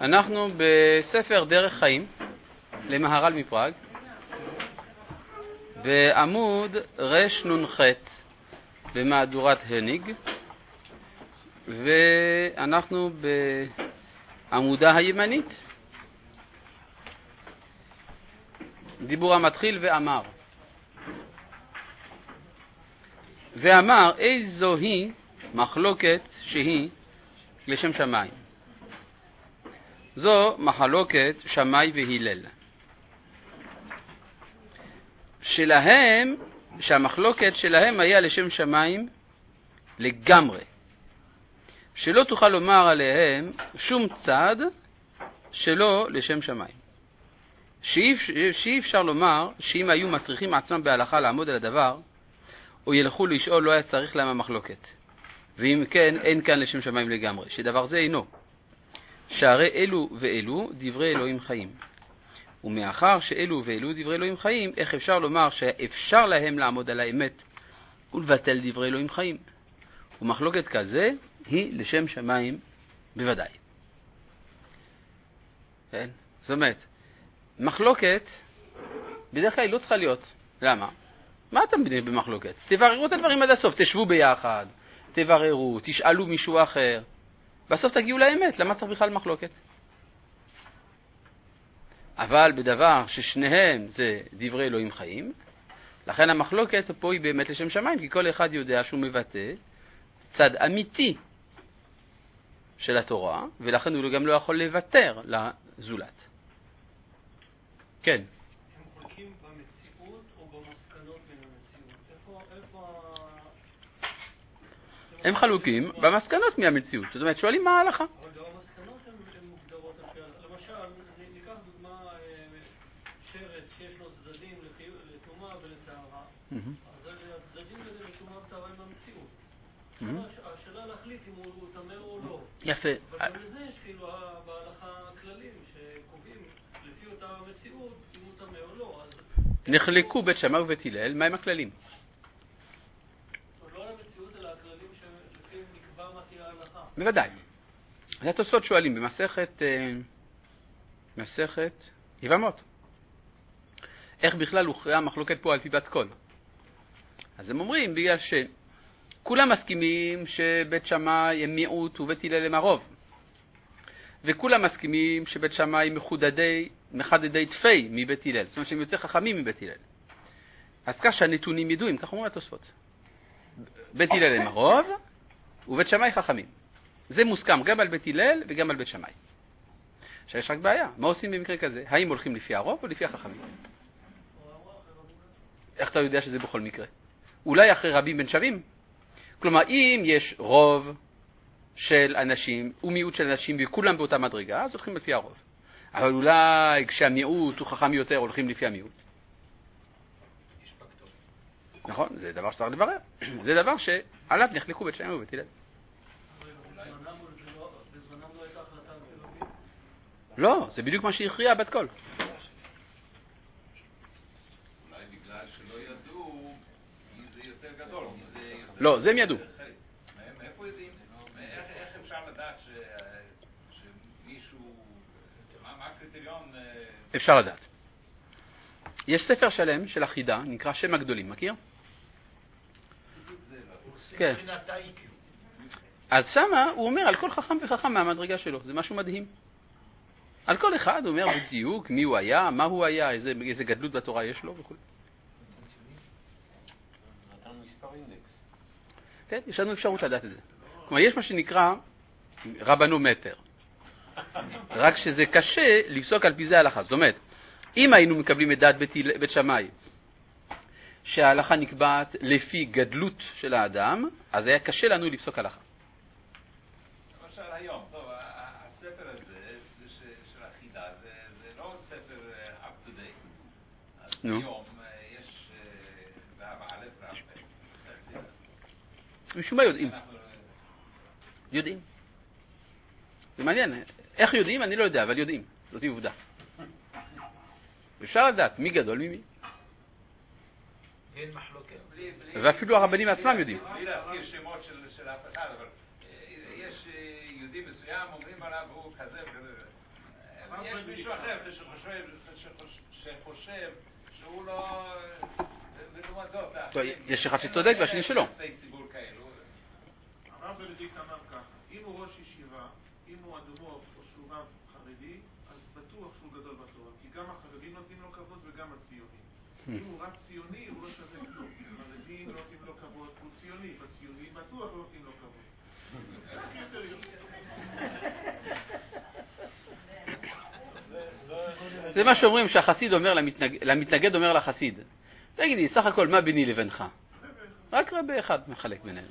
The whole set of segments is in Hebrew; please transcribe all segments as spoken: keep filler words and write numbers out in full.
אנחנו בספר דרך חיים למהר"ל מפראג, בעמוד רש נ"ח במהדורת הניג, ואנחנו בעמודה הימנית. דיבור המתחיל ואמר. ואמר, איזו היא מחלוקת שהיא לשם שמיים. זו מחלוקת שמאי והלל. שלהם, שהמחלוקת שלהם היה לשם שמיים לגמרי. שלא תוכל לומר עליהם שום צד שלא לשם שמיים. שאי אפשר לומר שאם היו מטריחים עצמם בהלכה לעמוד על הדבר, או ילכו לשאול, לא היה צריך להם המחלוקת. ואם כן, אין כאן לשם שמיים לגמרי. שדבר זה אינו. שהרי אלו ואלו דברי אלוהים חיים. ומאחר שאלו ואלו דברי אלוהים חיים, איך אפשר לומר שאפשר להם לעמוד על האמת ולבטל דברי אלוהים חיים? ומחלוקת כזה היא לשם שמיים בוודאי. כן? זאת אומרת, מחלוקת בדרך כלל לא צריכה להיות. למה? מה אתם בנים במחלוקת? תבררו את הדברים עד הסוף, תשבו ביחד, תבררו, תשאלו מישהו אחר. בסוף תגיעו לאמת, למה צריך בכלל מחלוקת? אבל בדבר ששניהם זה דברי אלוהים חיים, לכן המחלוקת פה היא באמת לשם שמיים, כי כל אחד יודע שהוא מבטא צד אמיתי של התורה, ולכן הוא גם לא יכול לוותר לזולת. כן. הם חולקים במציאות או במסקנות מן המציאות? איפה, איפה... הם חלוקים במסקנות מהמציאות. זאת אומרת, שואלים מה ההלכה. אבל גם המסקנות הן מוגדרות על פי ההלכה. למשל, ניקח דוגמה שרץ שיש לו צדדים לתנומה ולטהרה. אז הצדדים לתנומה וטהרה הם המציאות. השאלה להחליט אם הוא תמה או לא. יפה. אבל גם לזה יש כאילו בהלכה כללים שקובעים לפי אותה המציאות אם הוא תמה או לא. נחלקו בית שמאי ובית הלל, מהם הכללים? לא על המציאות אלא הכללים שלפיהם נקבע מה תהיה ההלכה. בוודאי. אז התוספות שואלים במסכת מסכת יבמות, איך בכלל הוכרעה המחלוקת פה על פי בת קול? אז הם אומרים בגלל שכולם מסכימים שבית שמאי הם מיעוט ובית הלל הם הרוב, וכולם מסכימים שבית שמאי מחודדי מחדדי תפי מבית הלל, זאת אומרת שהם יותר חכמים מבית הלל. אז כך שהנתונים ידועים, כך אומרים התוספות. בית הלל הם הרוב ובית שמאי חכמים. זה מוסכם גם על בית הלל וגם על בית שמאי. שיש רק בעיה, מה עושים במקרה כזה? האם הולכים לפי הרוב או לפי החכמים? איך אתה יודע שזה בכל מקרה? אולי אחרי רבים בין שווים? כלומר, אם יש רוב של אנשים ומיעוט של אנשים וכולם באותה מדרגה, אז הולכים לפי הרוב. אבל אולי כשהמיעוט הוא חכם יותר הולכים לפי המיעוט. נכון, זה דבר שצריך לברר. זה דבר שעליו נחלקו בית שמאי ובית הלל. לא, זה בדיוק מה שהכריע בת קול. אולי בגלל שלא ידעו מי זה יותר גדול, מי זה יותר... לא, זה הם ידעו. מאיפה יודעים? איך אפשר לדעת שמישהו... מה הקריטריון? אפשר לדעת. יש ספר שלם של החידה, נקרא שם הגדולים, מכיר? כן. אז שמה הוא אומר על כל חכם וחכם מהמדרגה שלו, זה משהו מדהים. על כל אחד הוא אומר בדיוק מי הוא היה, מה הוא היה, איזה, איזה גדלות בתורה יש לו וכו'. נתנו מספר אינדקס. כן, יש לנו אפשרות לדעת את זה. כלומר, יש מה שנקרא רבנומטר. רק שזה קשה לפסוק על פי זה ההלכה. זאת אומרת, אם היינו מקבלים את דעת בית, בית שמאי, שההלכה נקבעת לפי גדלות של האדם, אז היה קשה לנו לפסוק הלכה. למשל היום, טוב, הספר הזה של החידה, זה לא ספר up to date. אז היום יש באלף ואלף. משום מה יודעים. יודעים. זה מעניין. איך יודעים? אני לא יודע, אבל יודעים. זאת עובדה. אפשר לדעת מי גדול ממי. אין מחלוקת. ואפילו הרבנים עצמם יודעים. בלי להזכיר שמות של אף אחד, אבל יש יהודי מסוים, אומרים עליו הוא כזה וכזה. יש מישהו אחר שחושב, שחושב שהוא לא... ולעומת זאת, יש אחד שצודק והשני שלא. הרב בנדיקט אמר ככה, אם הוא ראש ישיבה, אם הוא אדומו או שהוא רב חרדי, אז בטוח שהוא גדול בתורה, כי גם החרדים נותנים לו כבוד וגם הציונים. אם הוא רב ציוני, הוא לא שווה כלום. החרדים לא נותנים לו כבוד, הוא ציוני, בציוני בטוח לא נותנים לו כבוד. זה הקריטריון. זה מה שאומרים שהחסיד אומר למתנגד, למתנגד אומר לחסיד. תגיד לי, סך הכל מה ביני לבינך? רק רבי אחד מחלק ביניהם.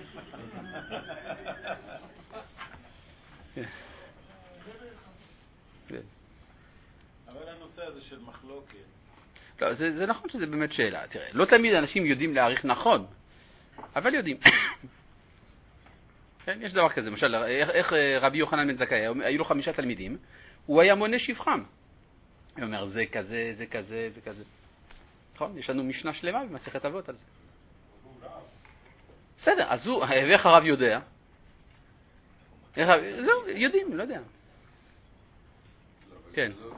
אבל הנושא הזה של מחלוקת. לא, זה, זה נכון שזה באמת שאלה. תראה, לא תמיד אנשים יודעים להעריך נכון, אבל יודעים. כן, יש דבר כזה, למשל, איך, איך רבי יוחנן בן זכאי, היו לו חמישה תלמידים, הוא היה מונה שבחם. הוא אומר, זה כזה, זה כזה, זה כזה. נכון? יש לנו משנה שלמה במסכת אבות על זה. בסדר, אז הוא, ואיך הרב יודע? איך הרב, זהו, יודעים, לא יודע. כן. זה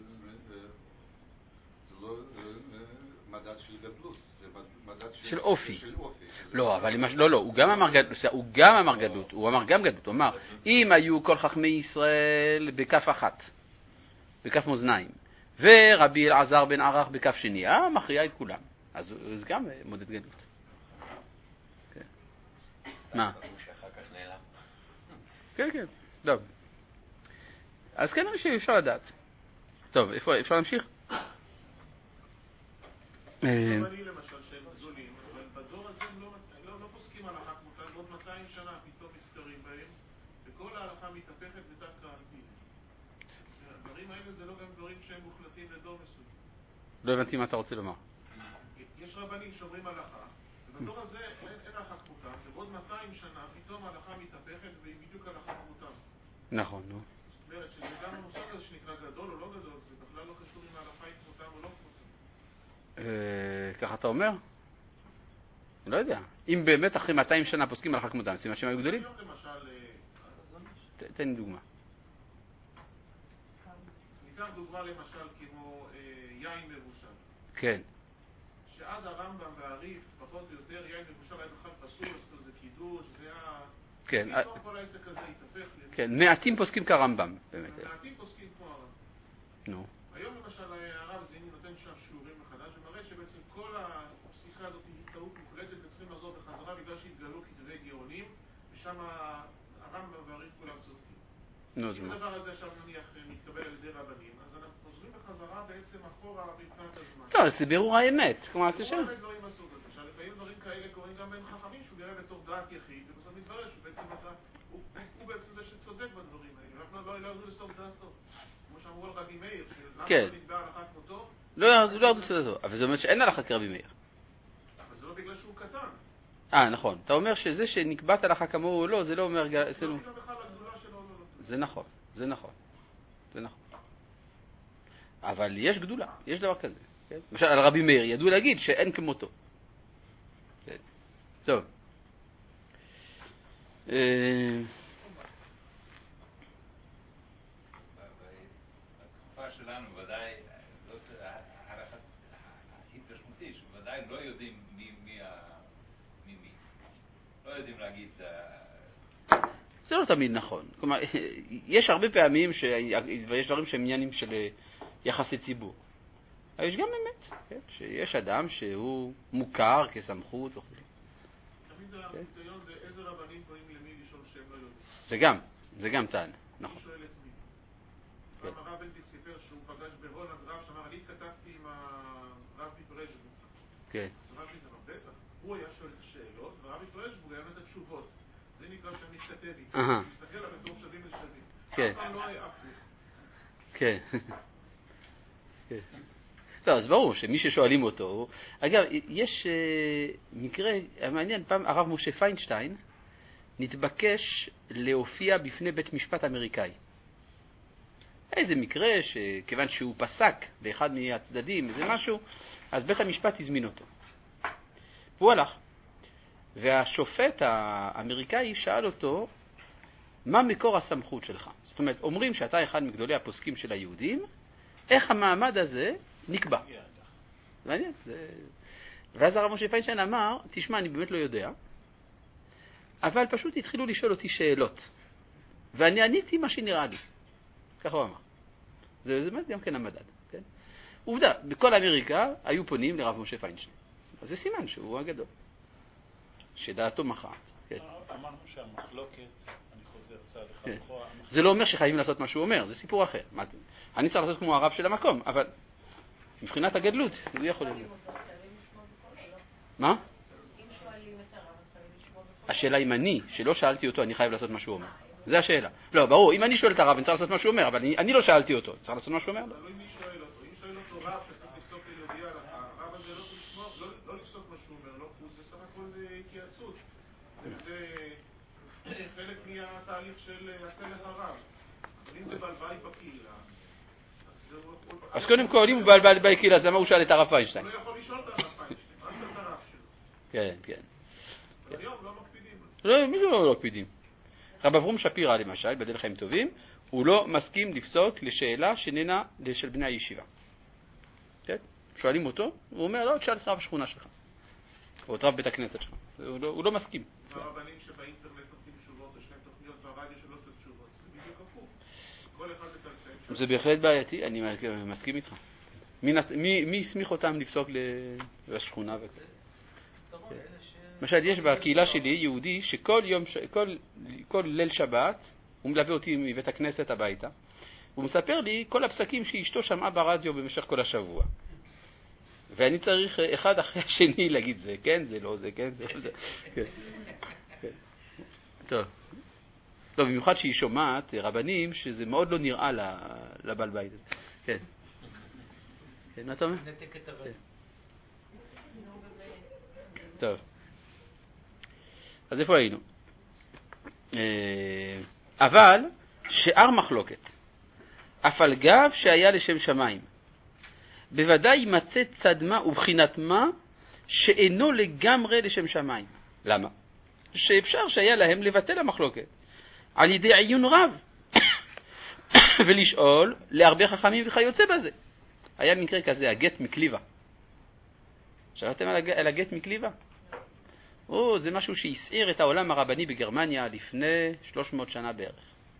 לא מדד של גדלות, זה מדד של אופי. לא, אבל לא, לא, הוא גם אמר גדלות, הוא גם אמר גדלות, הוא אמר גם גדלות, הוא אמר, אם היו כל חכמי ישראל בכף אחת, בכף מאזניים, ורבי אלעזר בן ערך בכף שני, אה, מכריע את כולם. אז זה גם מודד גדלות. מה? כן, כן, טוב. אז כן, אפשר לדעת. טוב, אפשר להמשיך? אני למשל שהם גדולים, אבל בדור הזה הם לא פוסקים הלכה כמותה, עוד מאתיים שנה פתאום נזכרים בהם, וכל ההלכה מתהפכת ודווקא על פיהם. הדברים האלה זה לא גם דברים שהם מוחלטים לדור מסוים. לא הבנתי מה אתה רוצה לומר. יש רבנים שאומרים הלכה, ובדור הזה אין הלכה כמותם, ובעוד מאתיים שנה פתאום ההלכה מתהפכת והיא בדיוק הלכה כמותם. נכון, נו. זאת אומרת שזה גם המושג הזה שנקרא גדול או לא גדול, זה בכלל לא קשור אם ההלכה היא כמותם או לא כמותם. ככה אתה אומר? לא יודע. אם באמת אחרי מאתיים שנה פוסקים הלכה כמותם, סימן שהם היו גדולים? תן לי דוגמה. ניקח דוגמה למשל כמו יין מבושל. כן. שעד הרמב"ם והריף, פחות או יותר, יין מבושל היה בכלל פסול, זה קידוש, זה היה... כן. פתאום כל העסק הזה התהפך. כן, מעטים פוסקים כרמב"ם, באמת. מעטים פוסקים כמו הרמב"ם. נו. היום למשל הרב זיני נותן שם שיעורים מחדש, ומראה שבעצם כל הפסיקה הזאת היא טעות מוחלטת, וצריכים לחזור בחזרה בגלל שהתגלו כתבי גאונים, ושם הרמב"ם והריף כולם צודקים. נו, זה אם מה? הדבר הזה עכשיו נניח מתקבל על ידי רבנים, אז אנחנו חוזרים בחזרה בעצם אחורה מבחינת הזמן. טוב, זה בירור האמת. כלומר, זה שם. בירור האמת דברים מסוג הזה. עכשיו, לפעמים דברים כאלה קורים גם בין חכמים, שהוא נראה בתור דעת יחיד, ובסוף מתברר שהוא בעצם הוא בעצם זה שצודק בדברים האלה. אנחנו לא ירדו לסתור דעתו. כמו שאמרו על רבי מאיר, שלמה לא נתבע הלכה כמותו? לא ירדו לסתור דעתו, אבל זה אומר שאין הלכה כרבי מאיר. אבל זה לא בגלל שהוא קטן. אה, נכון. אתה אומר שזה שנקבעת הלכה כמוהו או לא, זה לא אומר... זה לא בגלל בכלל הגדולה שלו או לא. זה נכון, זה נכון. זה נכון. אבל יש גדולה, יש דבר כזה. כן? למשל, על רבי מאיר ידעו להגיד שאין כמותו. כן. טוב. בתקופה שלנו ודאי, הערכה התרשמותי, שוודאי לא יודעים מי מי. לא יודעים להגיד... זה לא תמיד נכון. כלומר, יש הרבה פעמים שיש דברים שהם עניינים של יחסי ציבור. אבל יש גם באמת, כן? שיש אדם שהוא מוכר כסמכות וכו'. תמיד הקריטריון זה איזה רבנים באים למי לשאול שהם לא יודעים. זה גם, זה גם טען, נכון. מי שואל את מי? פעם הרב בנדיק סיפר שהוא פגש בהולנד רב שאמר, אני התכתבתי עם הרב מפרז'בורג. כן. אז אמרתי, זה רב בטח. הוא היה שואל את השאלות, והרב מפרז'בורג היה נותן את התשובות. זה נקרא שאני מתכתב איתו. אני מסתכל עליו בתור שווים לשווים. כן. אף פעם לא היה אף. כן. כן. לא, אז ברור שמי ששואלים אותו, אגב, יש מקרה מעניין, פעם הרב משה פיינשטיין נתבקש להופיע בפני בית משפט אמריקאי. איזה מקרה שכיוון שהוא פסק באחד מהצדדים, איזה משהו, אז בית המשפט הזמין אותו. והוא הלך. והשופט האמריקאי שאל אותו, מה מקור הסמכות שלך? זאת אומרת, אומרים שאתה אחד מגדולי הפוסקים של היהודים, איך המעמד הזה נקבע. מעניין. זה... ואז הרב משה פיינשטיין אמר, תשמע, אני באמת לא יודע, אבל פשוט התחילו לשאול אותי שאלות, ואני עניתי מה שנראה לי. ככה הוא אמר. זה באמת גם כן המדד. כן? עובדה, בכל אמריקה היו פונים לרב משה פיינשטיין. אז זה סימן שהוא הגדול. שדעתו מכרעת. כן. אמרנו שהמחלוקת, אני חוזר צעד אחד כן. אחורה. זה לא אומר שחייבים לעשות מה שהוא אומר, זה סיפור אחר. אני צריך לעשות כמו הרב של המקום, אבל מבחינת הגדלות, הוא יכול להיות. מה? אם שואלים את הרב, אז חייבים לשמוע בכל... השאלה אם אני, שלא שאלתי אותו, אני חייב לעשות מה שהוא אומר. זה השאלה. לא, ברור, אם אני שואל את הרב, אני צריך לעשות מה שהוא אומר, אבל אני, אני לא שאלתי אותו. צריך לעשות מה שהוא אומר? לא. תלוי מי שואל אותו. אם שואל אותו רב שצריך לפסוק לידיעה, הרב הזה לא לשמוע, לא לפסוק מה שהוא אומר, זה סך הכל התייעצות. זה חלק מהתהליך של עשה לך רב. אבל אם זה בעל בית בקהילה, אז קודם כל, אם הוא בעל בית בקהילה, אז למה הוא שאל את הרב פיינשטיין? הוא לא יכול לשאול את הרב פיינשטיין, רק את הרב שלו. כן, כן. היום לא מקפידים. לא, מי זה לא מקפידים? רב אברום שפירא למשל, בדרך חיים טובים, הוא לא מסכים לפסוק לשאלה שננה של בני הישיבה. כן? שואלים אותו, הוא אומר, לא, תשאל את רב השכונה שלך. או את רב בית הכנסת שלך. הוא לא, הוא לא מסכים. והרבנים שבאינטרנט נותנים תשובות, יש להם תוכניות, והרדיו שלא עושה תשובות. זה בדיוק הפוך. כל אחד מטלטל. זה בהחלט בעייתי, אני מסכים איתך. מי, מי, מי הסמיך אותם לפסוק לשכונה וכו'? למשל, יש בקהילה שלי יהודי שכל יום, כל, כל ליל שבת, הוא מלווה אותי מבית הכנסת הביתה, הוא מספר לי כל הפסקים שאשתו שמעה ברדיו במשך כל השבוע. ואני צריך אחד אחרי השני להגיד זה, כן, זה לא, זה, כן, זה לא, זה. כן. כן. טוב. לא, במיוחד שהיא שומעת רבנים שזה מאוד לא נראה לבעל בית הזה. כן. כן, מה אתה אומר? נתק את הרדיו. טוב. אז איפה היינו? אבל שאר מחלוקת, אף על גב שהיה לשם שמיים, בוודאי יימצא צד מה ובחינת מה שאינו לגמרי לשם שמיים. למה? שאפשר שהיה להם לבטל המחלוקת על ידי עיון רב ולשאול להרבה חכמים וכיוצא בזה. היה מקרה כזה, הגט מקליבה. שמעתם על הגט מקליבה? או, זה משהו שהסעיר את העולם הרבני בגרמניה לפני שלוש מאות שנה בערך.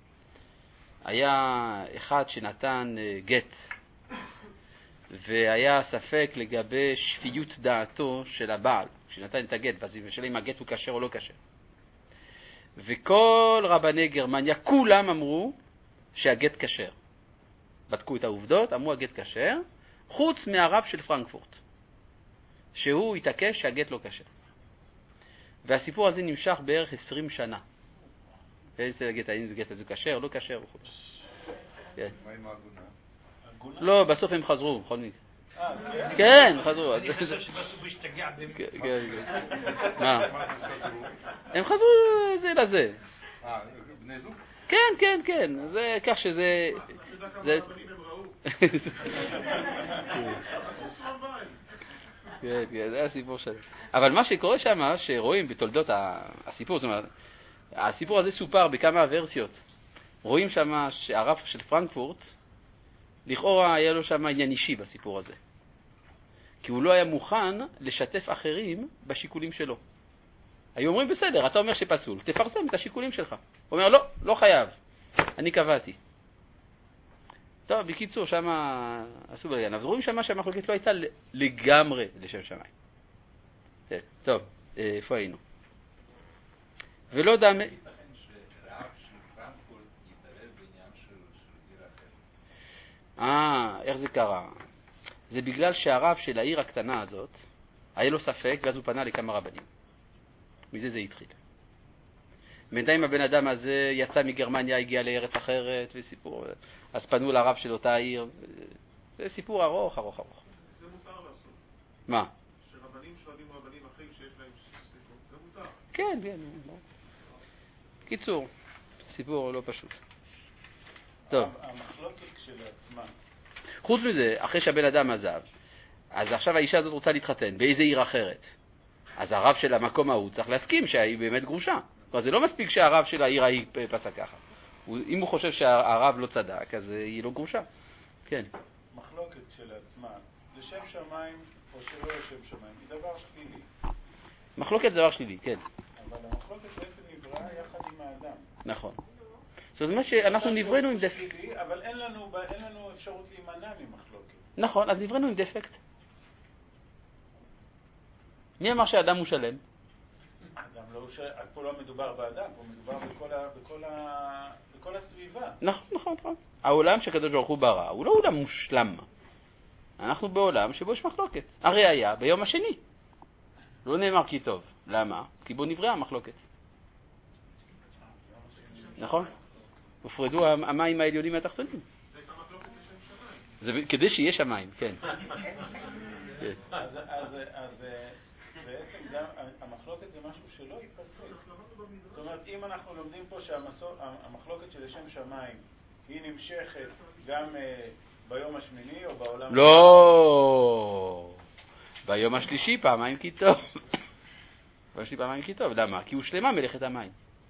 היה אחד שנתן גט, והיה ספק לגבי שפיות דעתו של הבעל, שנתן את הגט, ושאלה אם הגט הוא כשר או לא כשר. וכל רבני גרמניה, כולם אמרו שהגט כשר. בדקו את העובדות, אמרו הגט כשר, חוץ מהרב של פרנקפורט, שהוא התעקש שהגט לא כשר. והסיפור הזה נמשך בערך עשרים שנה. ואיזה גט, האם זה גט הזה כשר, לא כשר וכו'. מה עם העגונה? לא, בסוף הם חזרו, בכל מקרה. כן, חזרו. אני חושב שבסוף הוא השתגע באמת. כן, כן. מה? הם חזרו זה לזה. אה, בני זוג? כן, כן, כן. זה כך שזה... אתה יודע כמה זה- רבנים הם ראו? כן, כן, זה הסיפור שלו. אבל מה שקורה שם, שרואים בתולדות הסיפור, זאת אומרת, הסיפור הזה סופר בכמה ורסיות. רואים שם שהרב של פרנקפורט, לכאורה היה לו שם עניין אישי בסיפור הזה. כי הוא לא היה מוכן לשתף אחרים בשיקולים שלו. היו אומרים, בסדר, אתה אומר שפסול, תפרסם את השיקולים שלך. הוא אומר, לא, לא חייב, אני קבעתי. טוב, בקיצור, שם עשו בלגן. אבל רואים שם שהמחלוקת לא הייתה לגמרי לשם שמיים. כן, טוב, איפה היינו? ולא דמה... ייתכן שרב של פרנקפורט יתערב בעניין של עיר אחרת. אה, איך זה קרה? זה בגלל שהרב של העיר הקטנה הזאת, היה לו ספק, ואז הוא פנה לכמה רבנים. מזה זה התחיל. בינתיים הבן אדם הזה יצא מגרמניה, הגיע לארץ אחרת, וסיפור, אז פנו לרב של אותה עיר. זה סיפור ארוך, ארוך, ארוך. זה מותר לעשות. מה? שרבנים שואלים רבנים אחרים שיש להם ספקות. זה מותר. כן, כן. קיצור, סיפור לא פשוט. טוב. המחלוקת כשלעצמה. חוץ מזה, אחרי שהבן אדם עזב, אז עכשיו האישה הזאת רוצה להתחתן באיזה עיר אחרת. אז הרב של המקום ההוא צריך להסכים שהיא באמת גרושה. אבל זה לא מספיק שהרב של העיר ההיא פסק ככה. אם הוא חושב שהרב לא צדק, אז היא לא גרושה. כן. מחלוקת כשלעצמה, לשם שמיים או שלא לשם שמיים, היא דבר שלילי. מחלוקת זה דבר שלילי, כן. אבל המחלוקת בעצם נבראה יחד עם האדם. נכון. זאת אומרת שאנחנו נבראנו עם דפקט. שלילי, אבל אין לנו, אין לנו אפשרות להימנע ממחלוקת. נכון, אז נבראנו עם דפקט. מי אמר שהאדם הוא שלם? אדם לא, פה לא מדובר באדם, פה מדובר בכל, ה, בכל, ה, בכל הסביבה. נכון, נכון, נכון. העולם שהקדוש ברוך הוא ברא הוא לא עולם מושלם. אנחנו בעולם שבו יש מחלוקת. הרי היה ביום השני. לא נאמר כי טוב. למה? כי בו נבראה המחלוקת. נכון? הופרדו המים העליונים מהתחתונים. זה כדי שיהיה שמיים, כן. אז, אז, אז בעצם גם המחלוקת זה משהו שלא ייפסק. זאת אומרת, אם אנחנו לומדים פה שהמחלוקת של לשם שמיים היא נמשכת גם ביום השמיני או בעולם... לא! ביום השלישי פעמיים כי טוב. ביום השלישי פעמיים כי טוב. למה? כי הוא שלמה מלאכת המים.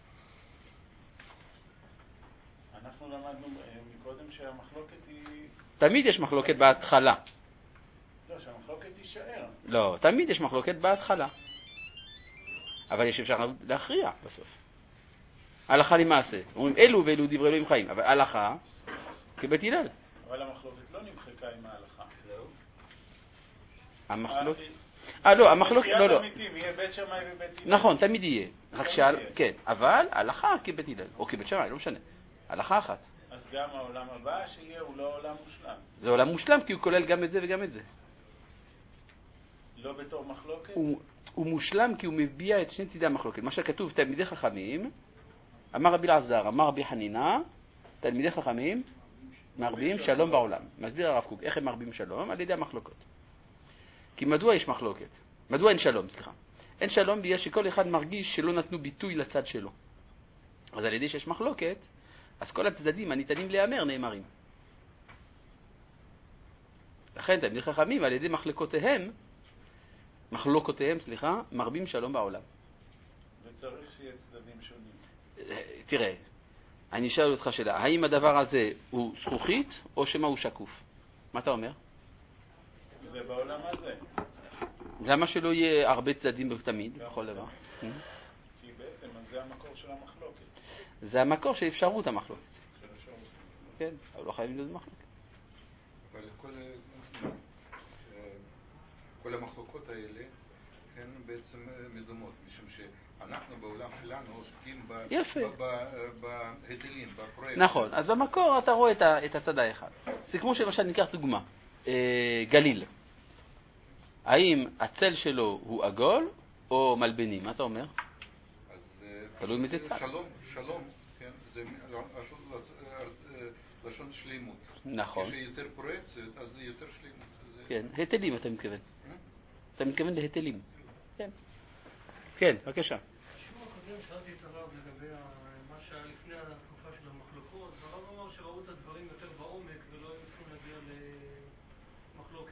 אנחנו למדנו מקודם שהמחלוקת היא... תמיד יש מחלוקת בהתחלה. לא, שהמחלוקת יישאר. לא, תמיד יש מחלוקת בהתחלה. אבל יש אפשר להכריע בסוף. הלכה למעשה. אומרים אלו ואלו דברי אלוהים חיים. אבל הלכה כבית הלל. אבל המחלוקת לא נמחקה עם ההלכה. המחלוקת... אה, לא, המחלוקת... לא, לא. יהיה בית שמאי ובית הלל. נכון, תמיד יהיה. רק שעל... כן, אבל הלכה כבית הלל. או כבית שמאי, לא משנה. הלכה אחת. אז גם העולם הבא שיהיה הוא לא עולם מושלם. זה עולם מושלם כי הוא כולל גם את זה וגם את זה. לא בתור מחלוקת? הוא, הוא מושלם כי הוא מביע את שני צידי המחלוקת. מה שכתוב, תלמידי חכמים, אמר רבי אלעזר, אמר רבי חנינה, תלמידי חכמים מרבים שלום בעולם. מסביר הרב קוק, איך הם מרבים שלום? על ידי המחלוקות. כי מדוע יש מחלוקת? מדוע אין שלום, סליחה? אין שלום בגלל שכל אחד מרגיש שלא נתנו ביטוי לצד שלו. אז על ידי שיש מחלוקת, אז כל הצדדים הניתנים להיאמר נאמרים. לכן תלמידי חכמים על ידי מחלקותיהם, מחלוקותיהם, סליחה, מרבים שלום בעולם. וצריך שיהיה צדדים שונים. תראה, אני אשאל אותך שאלה, האם הדבר הזה הוא זכוכית או שמה הוא שקוף? מה אתה אומר? זה בעולם הזה. למה שלא יהיה הרבה צדדים תמיד, בכל דבר? כי בעצם זה המקור של המחלוקת. זה המקור של אפשרות המחלוקת. כן, אבל לא חייבים להיות מחלוקת. אבל כל, כל המחלוקות האלה הן בעצם מדומות, משום שאנחנו בעולם שלנו עוסקים בהיטלים, בפרויקט. נכון, אז במקור אתה רואה את הצד האחד. זה כמו שלמשל ניקח דוגמה, גליל. האם הצל שלו הוא עגול או מלבני? מה אתה אומר? אז תלוי מזה צד. שלום, שלום, כן, זה לשון שלימות. נכון. כשיותר פרויקציות, אז זה יותר שלימות. כן, היטלים אתה מתכוון. אתה מתכוון להיטלים. כן. כן, בבקשה. בשיעור הקודם שאלתי את הרב לגבי מה שהיה לפני התקופה של המחלוקות, והרב אמר שראו את הדברים יותר בעומק ולא היו צריכים להגיע למחלוקת.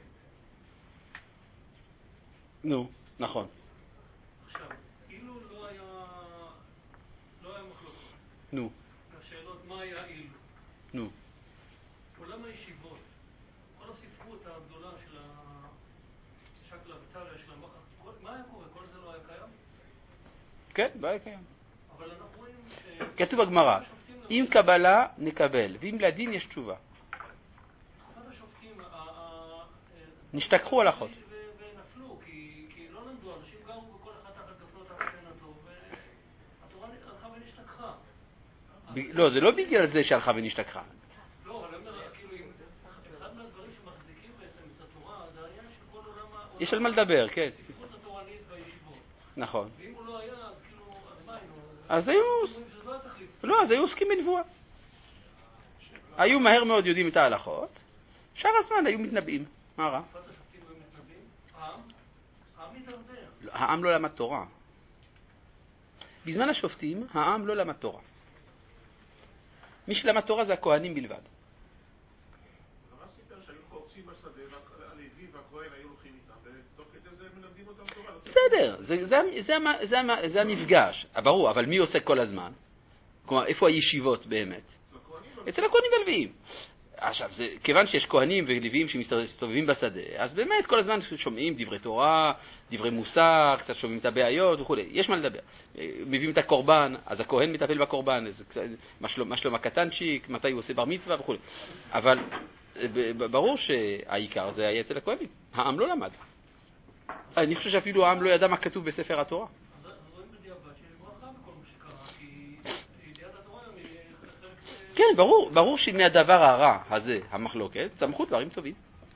נו, נכון. עכשיו, אילו לא היה לא היה מחלוקות. נו. השאלות מה היה אילו? נו. עולם הישיבות, כל הספרות הגדולה של השקלא וטריא, של המחר, מה היה קורה? כל זה לא היה קיים? כן, לא היה קיים. אבל אנחנו רואים ש... כתוב בגמרא, אם קבלה נקבל, ואם לדין יש תשובה. תקופת השופטים נשתכחו הלכות. ונפלו, כי לא למדו, אנשים גרו בכל אחד תחת גפנו תחת עינתו, והתורה הלכה ונשתכחה. לא, זה לא בגלל זה שהלכה ונשתכחה. לא, אבל כאילו, אחד מהדברים שמחזיקים בעצם את התורה, זה העניין שכל עולם... יש על מה לדבר, כן. ספרות התורנית והישיבות. נכון. ואם הוא לא היה, אז כאילו, אז מה היינו? אז היו... לא, אז היו עוסקים בנבואה. היו מהר מאוד יודעים את ההלכות, שאר הזמן היו מתנבאים. מה רע? תקופת השופטים היו מתנבאים? העם? העם מתערדר. העם לא למד תורה. בזמן השופטים, העם לא למד תורה. מי שלמד תורה זה הכהנים בלבד. מה סיפר שהיו חורצים בשדה, והלוי והכהן היו הולכים איתם, ותוך כדי זה מלמדים אותם תורה? בסדר, זה, זה, זה, זה, זה, זה המפגש. ברור, אבל מי עושה כל הזמן? כלומר, איפה הישיבות באמת? אצל הכהנים והלוויים. עכשיו, זה, כיוון שיש כהנים ולוויים שמסתובבים בשדה, אז באמת כל הזמן שומעים דברי תורה, דברי מוסר, קצת שומעים את הבעיות וכו'. יש מה לדבר. מביאים את הקורבן, אז הכהן מטפל בקורבן, מה שלום הקטנצ'יק, מתי הוא עושה בר מצווה וכו'. אבל ברור שהעיקר זה היה אצל הכהנים. העם לא למד. אני חושב שאפילו העם לא ידע מה כתוב בספר התורה. אז רואים בדיעבד שיש ברכה בכל מה שקרה, כי ידיעת התורה היום היא חלק... כן, ברור, ברור שמהדבר הרע הזה, המחלוקת, צמחו דברים טובים.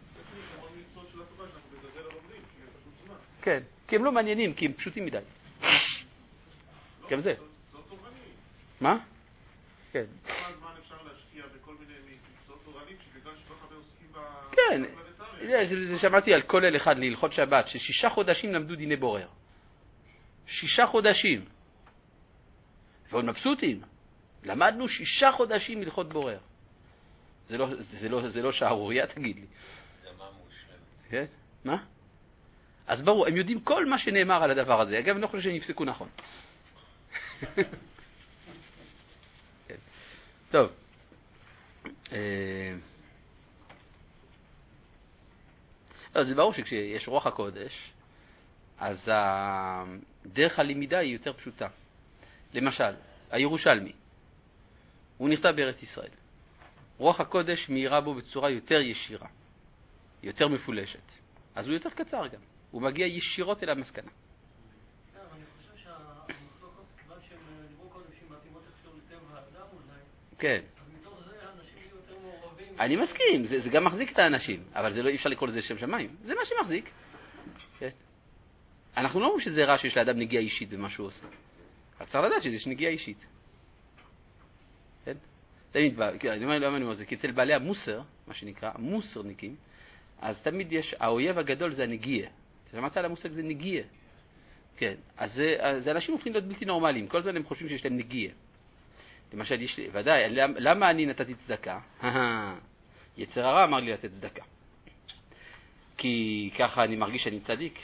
כן, כי הם לא מעניינים, כי הם פשוטים מדי. גם זה. מה? כן. כמה זמן אפשר להשקיע בכל מיני מקצועות תורניים שבגלל שלא הרבה עוסקים ב... כן, זה, זה שמעתי על כולל אחד להלכות שבת, ששישה חודשים למדו דיני בורר. שישה חודשים. ועוד מבסוטים. למדנו שישה חודשים הלכות בורר. זה לא, זה לא, זה לא שערוריה, תגיד לי. זה מה מושלם. כן? מה? אז ברור, הם יודעים כל מה שנאמר על הדבר הזה. אגב, אני לא חושב שהם יפסקו נכון. כן. טוב. אז זה ברור שכשיש רוח הקודש, אז דרך הלמידה היא יותר פשוטה. למשל, הירושלמי, הוא נכתב בארץ ישראל. רוח הקודש מאירה בו בצורה יותר ישירה, יותר מפולשת. אז הוא יותר קצר גם. הוא מגיע ישירות אל המסקנה. כן, אבל אני חושב שהמחלוקות, כיוון שהם דיברו קודם שהן מתאימות איכשהו לטבע האדם אולי, כן. אז מתוך זה האנשים יהיו יותר מעורבים. אני מסכים, זה, זה גם מחזיק את האנשים, אבל זה לא, אי אפשר לקרוא לזה שם שמיים. זה מה שמחזיק. כן. אנחנו לא אומרים שזה רע שיש לאדם נגיעה אישית במה שהוא עושה. רק צריך לדעת שיש נגיעה אישית. כן? תמיד, אני אומר, לא אני אומר, זה כי אצל בעלי המוסר, מה שנקרא, המוסרניקים, אז תמיד יש, האויב הגדול זה הנגיעה. שמעת על המושג זה נגיעה. כן, אז זה, אז אנשים הופכים להיות בלתי נורמליים. כל זמן הם חושבים שיש להם נגיעה. למשל, יש לי, ודאי, למה אני נתתי צדקה? יצר הרע אמר לי לתת צדקה. כי ככה אני מרגיש שאני צדיק.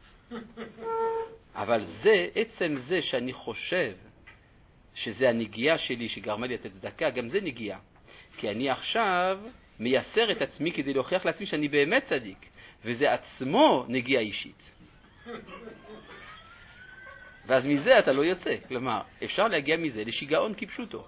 אבל זה, עצם זה שאני חושב שזה הנגיעה שלי שגרמה לי לתת צדקה, גם זה נגיעה. כי אני עכשיו מייסר את עצמי כדי להוכיח לעצמי שאני באמת צדיק. וזה עצמו נגיעה אישית. ואז מזה אתה לא יוצא. כלומר, אפשר להגיע מזה לשיגעון כפשוטו.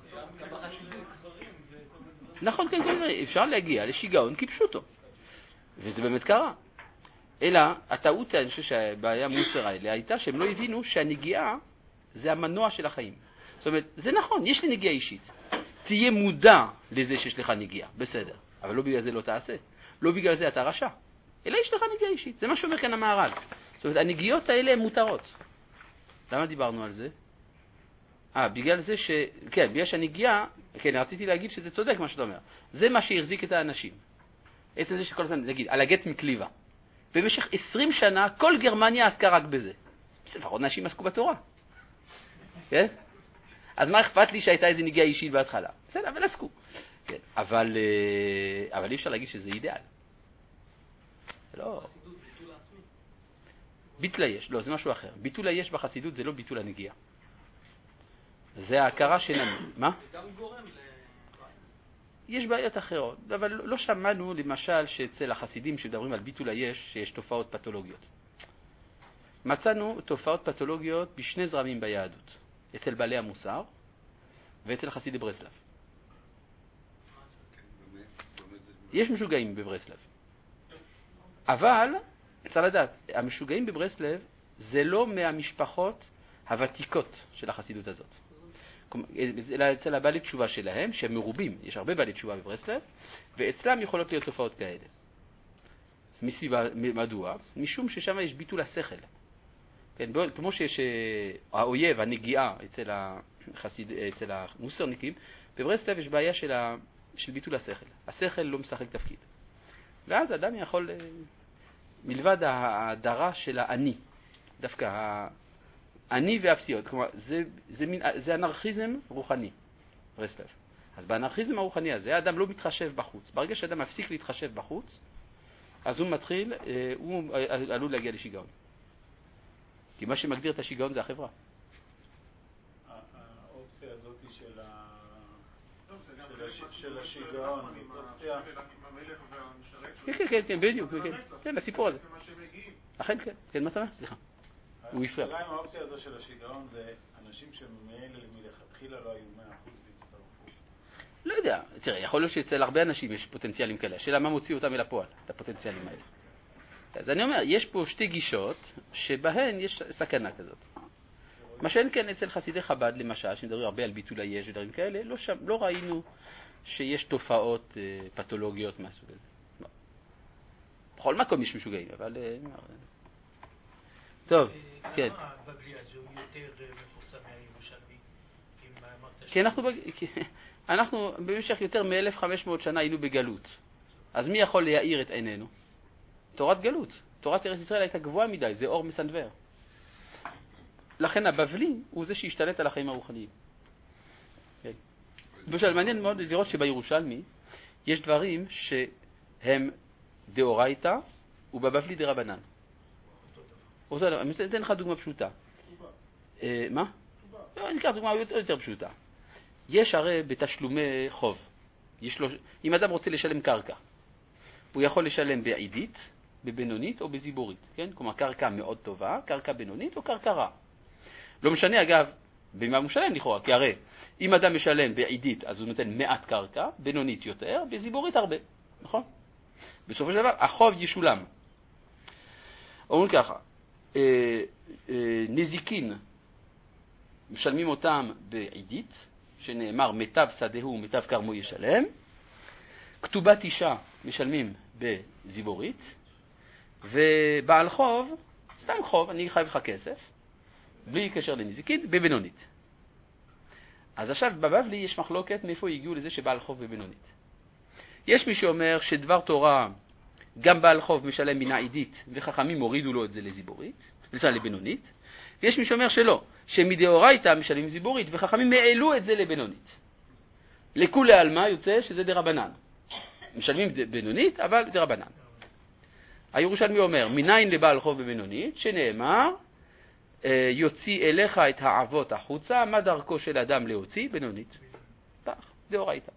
נכון, כן, כל דברים. אפשר להגיע לשיגעון כפשוטו. וזה באמת קרה. אלא, הטעות, אני חושב שהבעיה מוסר האלה הייתה שהם לא הבינו שהנגיעה זה המנוע של החיים. זאת אומרת, זה נכון, יש לי נגיעה אישית. תהיה מודע לזה שיש לך נגיעה, בסדר. אבל לא בגלל זה לא תעשה. לא בגלל זה אתה רשע. אלא יש לך נגיעה אישית. זה מה שאומר כאן המהר"ל. זאת אומרת, הנגיעות האלה הן מותרות. למה דיברנו על זה? אה, בגלל זה ש... כן, בגלל שהנגיעה... כן, רציתי להגיד שזה צודק מה שאתה אומר. זה מה שהחזיק את האנשים. עצם זה שכל הזמן, נגיד, על הגט מקליבה. במשך עשרים שנה, כל גרמניה עסקה רק בזה. לפחות אנשים עסקו בתורה. כן? אז מה אכפת לי שהייתה איזו נגיעה אישית בהתחלה? בסדר, אבל עסקו. כן, אבל, אבל אי אפשר להגיד שזה אידיאל. לא. ביטול היש, לא, זה משהו אחר. ביטול היש בחסידות זה לא ביטול הנגיעה. זה ההכרה שלנו. מה? זה גם גורם ל... יש בעיות אחרות, אבל לא שמענו למשל שאצל החסידים שמדברים על ביטול היש שיש תופעות פתולוגיות. מצאנו תופעות פתולוגיות בשני זרמים ביהדות. אצל בעלי המוסר ואצל חסידי ברסלב. יש משוגעים בברסלב. אבל, צריך לדעת, המשוגעים בברסלב זה לא מהמשפחות הוותיקות של החסידות הזאת. אלא אצל הבעלי תשובה שלהם, שהם מרובים, יש הרבה בעלי תשובה בברסלב, ואצלם יכולות להיות תופעות כאלה. מסיבה, מדוע? משום ששם יש ביטול השכל. כן, כמו שיש האויב, הנגיעה אצל, החסיד, אצל המוסרניקים, בברסלב יש בעיה של, ה, של ביטול השכל. השכל לא משחק תפקיד. ואז אדם יכול, מלבד ההדרה של האני, דווקא האני והפסיעות, כלומר, זה, זה, מין, זה אנרכיזם רוחני, ברסלב. אז באנרכיזם הרוחני הזה, האדם לא מתחשב בחוץ. ברגע שאדם מפסיק להתחשב בחוץ, אז הוא מתחיל, הוא עלול להגיע לשיגעון. כי מה שמגדיר את השיגעון זה החברה. האופציה הזאת של של השיגעון. כן, כן, כן, בדיוק, כן, הסיפור הזה. אכן כן, כן, מה אתה אומר? סליחה. הוא יפריע. השאלה עם האופציה הזו של השיגעון זה אנשים שמאלה מלכתחילה לא היו מאה אחוז והצטרפו. לא יודע, תראה, יכול להיות שאצל הרבה אנשים יש פוטנציאלים כאלה. השאלה מה מוציא אותם אל הפועל, את הפוטנציאלים האלה. אז אני אומר, יש פה שתי גישות שבהן יש סכנה כזאת. מה שאין כן אצל חסידי חב"ד, למשל, שמדברים הרבה על ביטול היש ודברים כאלה, לא, שם, לא ראינו שיש תופעות אה, פתולוגיות מהסוג הזה. לא. בכל מקום יש משוגעים, אבל... אה, טוב, כן. למה הבבלי הזה הוא יותר מפורסם מהירושלמי? כי אנחנו, כי אנחנו במשך יותר מ-אלף וחמש מאות שנה היינו בגלות. אז מי יכול להאיר את עינינו? תורת גלות. תורת ארץ ישראל הייתה גבוהה מדי, זה אור מסנבר. לכן הבבלי הוא זה שהשתלט על החיים הרוחניים. כן. למשל, מעניין מאוד לראות שבירושלמי יש דברים שהם דאורייתא ובבבלי דרבנן. אותו דבר. אני אתן לך דוגמה פשוטה. מה? לא, אני אקח דוגמה יותר פשוטה. יש הרי בתשלומי חוב. יש לו, אם אדם רוצה לשלם קרקע, הוא יכול לשלם בעידית, בבינונית או בזיבורית. כן? כלומר, קרקע מאוד טובה, קרקע בינונית או קרקע רע. לא משנה, אגב, במה הוא משלם לכאורה, כי הרי אם אדם משלם בעידית, אז הוא נותן מעט קרקע, בינונית יותר, בזיבורית הרבה, נכון? בסופו של דבר, החוב ישולם. אומרים ככה, אה, אה, נזיקין, משלמים אותם בעידית, שנאמר מיטב שדהו ומיטב כרמו ישלם, כתובת אישה משלמים בזיבורית, ובעל חוב, סתם חוב, אני חייב לך כסף, בלי קשר לנזיקין, בבינונית. אז עכשיו בבבלי יש מחלוקת מאיפה הגיעו לזה שבעל חוב בבינונית. יש מי שאומר שדבר תורה, גם בעל חוב משלם מן העידית, וחכמים הורידו לו את זה לזיבורית, לבינונית, ויש מי שאומר שלא, שמדאורייתא משלמים זיבורית, וחכמים העלו את זה לבינונית. לכולי עלמא יוצא שזה דרבנן. משלמים בינונית, אבל דרבנן. הירושלמי אומר, מניין לבעל חוב בבינונית, שנאמר, יוציא אליך את העבות החוצה, מה דרכו של אדם להוציא? בינונית. כך, דאורייתא.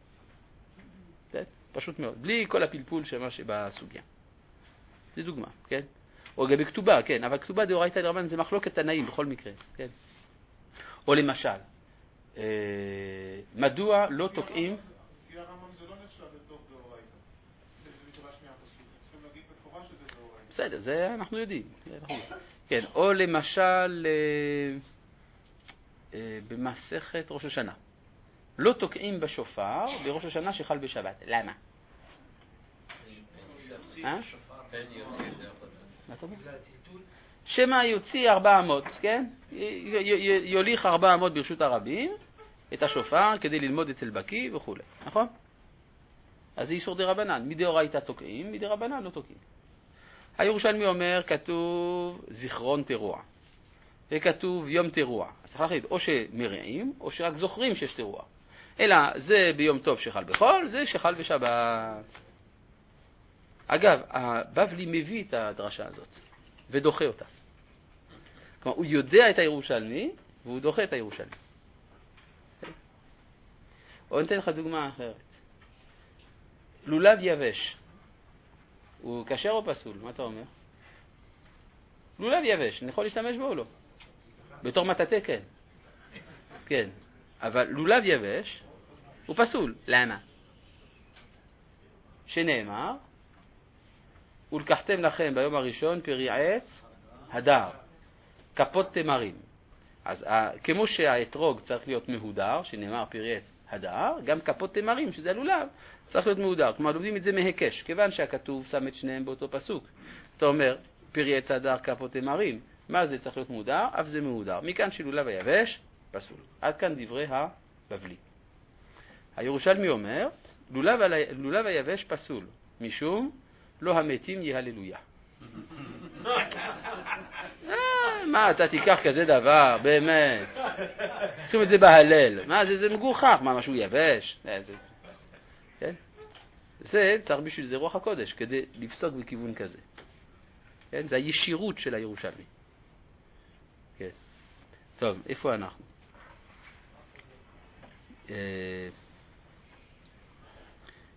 פשוט מאוד, בלי כל הפלפול שמה שבסוגיה. זה דוגמה, כן? או גם בכתובה, כן, אבל כתובה דאורייתא דרבנן זה מחלוקת תנאים בכל מקרה, כן? או למשל, אה, מדוע לא תוקעים... כי הרמב"ם זה לא נחשב לתוך דאורייתא. זה מתורה שנייה פסוק. צריכים להגיד בתורה שזה דאורייתא. בסדר, זה אנחנו יודעים. כן, או למשל אה, אה, במסכת ראש השנה. לא תוקעים בשופר בראש השנה שחל בשבת. למה? אה? מה אתה אומר? שמה יוציא ארבע אמות, כן? יוליך ארבע אמות ברשות הרבים את השופר כדי ללמוד אצל בקי וכו'. נכון? אז זה איסור דרבנן. מדאורייתא תוקעים, מדרבנן לא תוקעים. הירושלמי אומר, כתוב זיכרון תרועה, וכתוב יום תרועה. אז צריך להחליט, או שמרעים, או שרק זוכרים שיש תרועה. אלא זה ביום טוב שחל בחול, זה שחל בשבת. אגב, הבבלי מביא את הדרשה הזאת, ודוחה אותה. כלומר, הוא יודע את הירושלמי, והוא דוחה את הירושלמי. או נתן לך דוגמה אחרת. לולב יבש. הוא כשר או פסול? מה אתה אומר? לולב יבש, אני יכול להשתמש בו או לא? בתור מטאטא, כן. כן. אבל לולב יבש הוא פסול. למה? שנאמר, ולקחתם לכם ביום הראשון פרי עץ הדר, כפות תמרים. אז כמו שהאתרוג צריך להיות מהודר, שנאמר פרי עץ הדר, גם כפות תמרים, שזה הלולב, צריך להיות מהודר. כלומר, לומדים את זה מהיקש, כיוון שהכתוב שם את שניהם באותו פסוק. אתה אומר, פרי עץ הדר, כפות תמרים. מה זה צריך להיות מהודר? אף זה מהודר. מכאן שלולב היבש, פסול. עד כאן דברי הבבלי. הירושלמי אומר, לולב, לולב היבש פסול, משום לא המתים יהללויה. מה, אתה תיקח כזה דבר, באמת. תקחים את זה בהלל. מה, זה, זה מגוחך, מה, משהו יבש? כן? זה צריך בשביל זה רוח הקודש, כדי לפסוק בכיוון כזה. כן? זה הישירות של הירושלמי. כן. טוב, איפה אנחנו?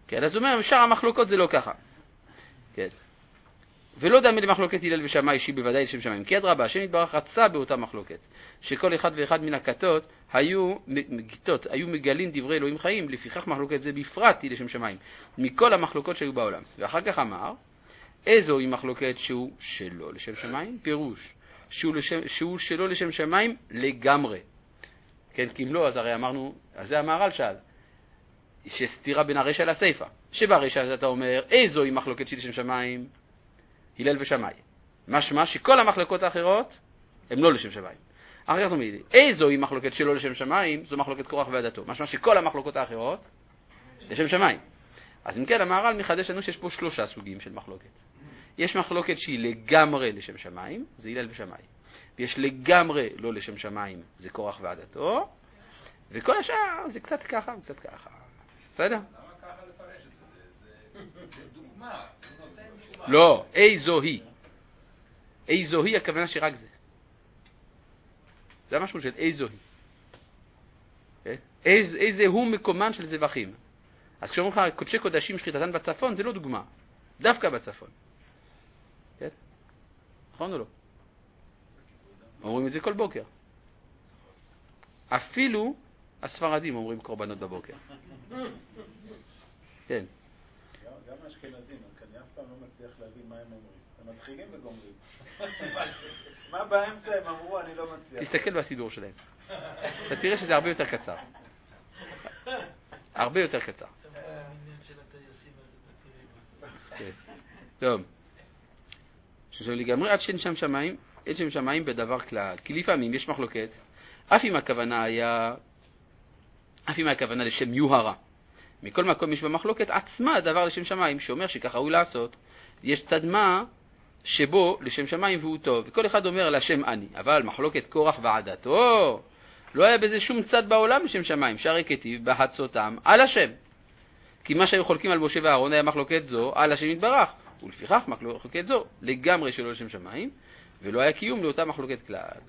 כן, אז הוא אומר, שאר המחלוקות זה לא ככה. כן. ולא דמה למחלוקת הלל ושמאי שהיא בוודאי לשם שמיים. כי אדרבה, השם יתברך רצה באותה מחלוקת, שכל אחד ואחד מן הכתות היו, מגיתות, היו מגלים דברי אלוהים חיים, לפיכך מחלוקת זה בפרט היא לשם שמיים, מכל המחלוקות שהיו בעולם. ואחר כך אמר, איזו היא מחלוקת שהוא שלו לשם שמיים? פירוש, שהוא, לשם, שהוא שלו לשם שמיים לגמרי. כן, כי אם לא, אז הרי אמרנו, אז זה המהר"ל שאל, שסתירה בין הרשע לסייפה. שברשע אתה אומר, איזו היא מחלוקת שהיא לשם שמיים? הלל ושמאי. משמע שכל המחלוקות האחרות הם לא לשם שמיים. אחר כך אומרים, איזו היא מחלוקת שלא לשם שמיים? זו מחלוקת קורח ועדתו. משמע שכל המחלוקות האחרות לשם שמיים. אז אם כן, המהר"ל מחדש לנו שיש פה שלושה סוגים של מחלוקת. יש מחלוקת שהיא לגמרי לשם שמיים, זה הלל ושמאי. ויש לגמרי לא לשם שמיים, זה קורח ועדתו. וכל השאר זה קצת ככה, קצת ככה. בסדר? למה ככה לפרש את זה? זה דוגמה. הוא נותן דוגמה. לא, איזו היא. איזו היא, הכוונה שרק זה. זה המשמעות של איזו היא. איז, איזה הוא מקומן של זבחים. אז כשאומרים לך, קודשי קודשים שחיטתן בצפון, זה לא דוגמה. דווקא בצפון. כן? נכון או לא? אומרים את זה כל בוקר. אפילו הספרדים אומרים קורבנות בבוקר. כן. גם האשכנזים, אני אף פעם לא מצליח להבין מה הם אומרים. הם מתחילים וגומרים. מה באמצע הם אמרו, אני לא מצליח. תסתכל בסידור שלהם. אתה תראה שזה הרבה יותר קצר. הרבה יותר קצר. טוב. שזה לגמרי עד שאין שם שמיים, אין שם שמיים בדבר כלל. כי לפעמים יש מחלוקת, אף אם הכוונה היה, אף אם הכוונה לשם יוהרה. מכל מקום יש במחלוקת עצמה הדבר לשם שמיים, שאומר שככה הוא לעשות. יש צד מה שבו לשם שמיים והוא טוב, וכל אחד אומר לשם אני. אבל מחלוקת קורח ועדתו, לא היה בזה שום צד בעולם לשם שמיים, שהרי כתיב בהצותם על השם. כי מה שהיו חולקים על משה ואהרון היה מחלוקת זו על השם יתברך, ולפיכך מחלוקת זו לגמרי שלא לשם שמיים, ולא היה קיום לאותה מחלוקת כלל.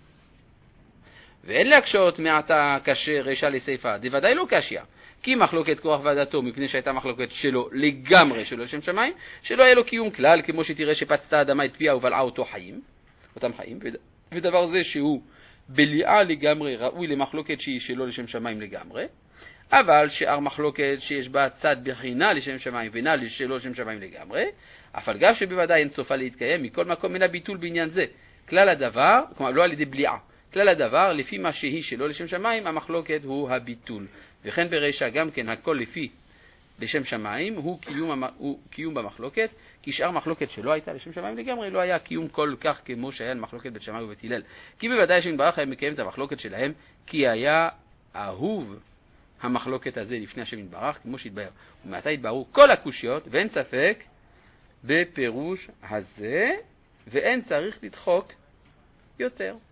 ואין להקשות מעתה קשה רשע לסייפה, דוודאי לא קשיה, כי מחלוקת קורח ועדתו מפני שהייתה מחלוקת שלו לגמרי שלא לשם שמיים, שלא היה לו קיום כלל, כמו שתראה שפצתה האדמה את פיה ובלעה אותו חיים, אותם חיים, ודבר זה שהוא בליעה לגמרי ראוי למחלוקת שהיא שלא לשם שמיים לגמרי, אבל שאר מחלוקת שיש בה צד בחינה לשם שמיים ואינה לשלא לשם שמיים לגמרי, אף על גב שבוודאי אין סופה להתקיים, מכל מקום מן הביטול בעניין זה. כלל הדבר, כלומר לא על ידי בליעה, כלל הדבר לפי מה שהיא שלא לשם שמיים, המחלוקת הוא הביטול. וכן ברשע גם כן הכל לפי לשם שמיים הוא קיום, הוא קיום במחלוקת, כי שאר מחלוקת שלא הייתה לשם שמיים לגמרי לא היה קיום כל כך כמו שהיה מחלוקת בית שמאי ובית הלל. כי בוודאי שיתברך היה מקיים את המחלוקת שלהם, כי היה אהוב המחלוקת הזה לפני השם יתברך, כמו שהתבהר. ומעתה התבהרו כל הקושיות, ואין ספק בפירוש הזה, ואין צריך לדחוק יותר.